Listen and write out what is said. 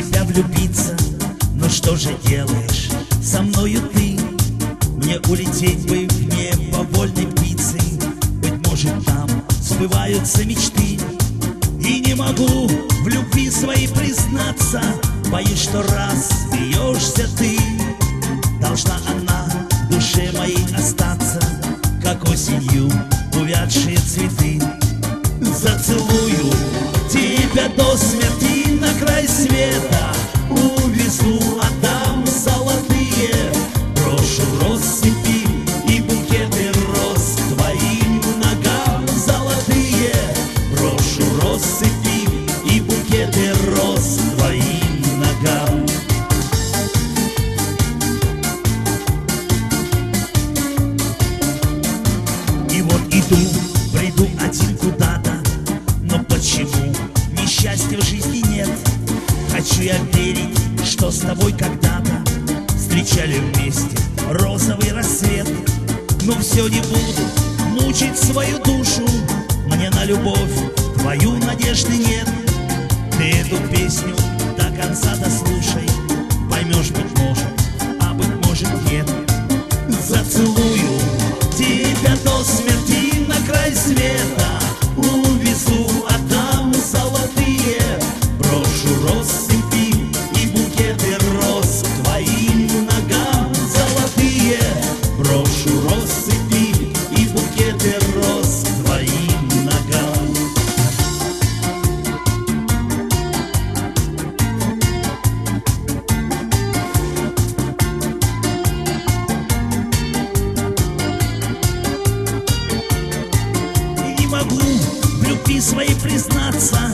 тебя влюбиться, но что же делаешь со мною ты? Мне улететь бы в небо вольной птицей, быть может там сбываются мечты. И не могу в любви своей признаться, боюсь, что раз смеешься ты, должна она в душе моей остаться, как осенью увядшие цветы. Зацелую тебя до смерти, на край света увезу, отдам золотые, брошу россыпи и букеты роз к твоим ногам. Золотые, брошу россыпи и букеты роз к твоим ногам. И вот иду, приду один куда-то, но почему несчастья в жизни нет? Хочу я верить, что с тобой когда-то встречали вместе розовый рассвет. Но все не буду мучить свою душу, мне на любовь твою надежды нет. Ты эту песню до конца дослушай, поймешь, быть может, а быть может нет. Зацелую тебя до смерти, на край света увезу, отдам золотые, брошу россыпи и букеты роз к твоим ногам. Золотые, брошу россыпи и букеты роз к твоим ногам. И не могу в любви своей признаться,